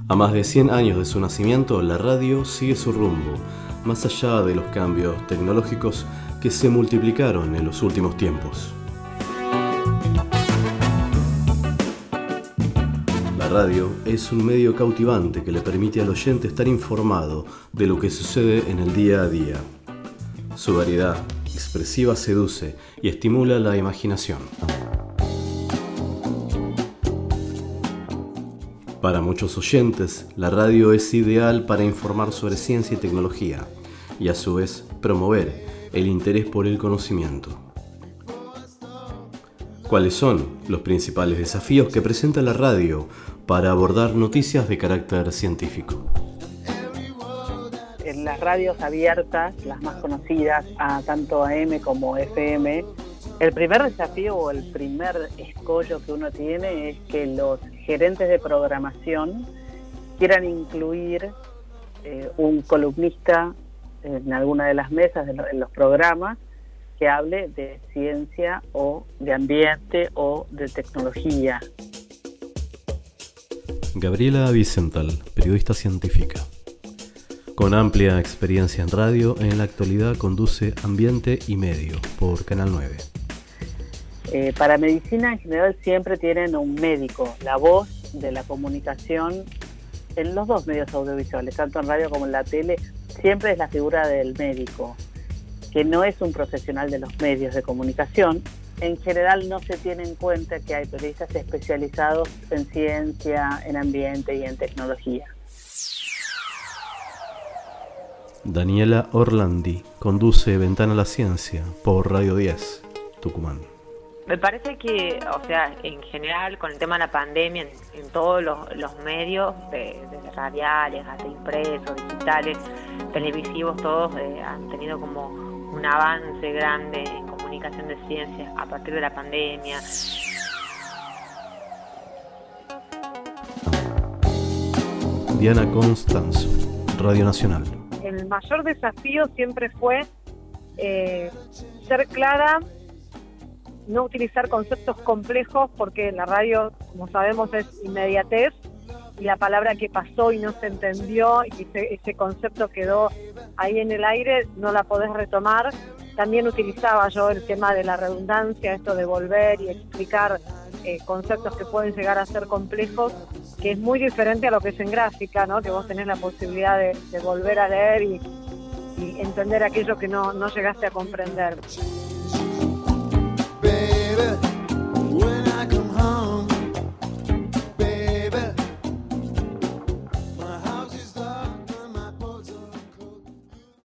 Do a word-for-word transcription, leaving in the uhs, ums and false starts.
A más de cien años de su nacimiento, la radio sigue su rumbo, más allá de los cambios tecnológicos que se multiplicaron en los últimos tiempos. La radio es un medio cautivante que le permite al oyente estar informado de lo que sucede en el día a día. Su variedad expresiva seduce y estimula la imaginación. Para muchos oyentes, la radio es ideal para informar sobre ciencia y tecnología y a su vez promover el interés por el conocimiento. ¿Cuáles son los principales desafíos que presenta la radio para abordar noticias de carácter científico? En las radios abiertas, las más conocidas, a tanto A M como F M, el primer desafío o el primer escollo que uno tiene es que los gerentes de programación quieran incluir eh, un columnista en alguna de las mesas de, lo, de los programas que hable de ciencia o de ambiente o de tecnología. Gabriela Vicental, periodista científica. Con amplia experiencia en radio, en la actualidad conduce Ambiente y Medio por Canal nueve. Eh, para medicina en general siempre tienen un médico, la voz de la comunicación en los dos medios audiovisuales, tanto en radio como en la tele, siempre es la figura del médico, que no es un profesional de los medios de comunicación. En general no se tiene en cuenta que hay periodistas especializados en ciencia, en ambiente y en tecnología. Daniela Orlandi conduce Ventana a la Ciencia por Radio diez, Tucumán. Me parece que, o sea, en general, con el tema de la pandemia, en, en todos los, los medios, de, desde radiales hasta impresos, digitales, televisivos, todos eh, han tenido como un avance grande en comunicación de ciencias a partir de la pandemia. Diana Constanzo, Radio Nacional. El mayor desafío siempre fue eh, ser clara, no utilizar conceptos complejos, porque la radio, como sabemos, es inmediatez, y la palabra que pasó y no se entendió y ese, ese concepto quedó ahí en el aire, no la podés retomar. También utilizaba yo el tema de la redundancia, esto de volver y explicar eh, conceptos que pueden llegar a ser complejos, que es muy diferente a lo que es en gráfica, ¿no? Que vos tenés la posibilidad de, de volver a leer y, y entender aquello que no, no llegaste a comprender.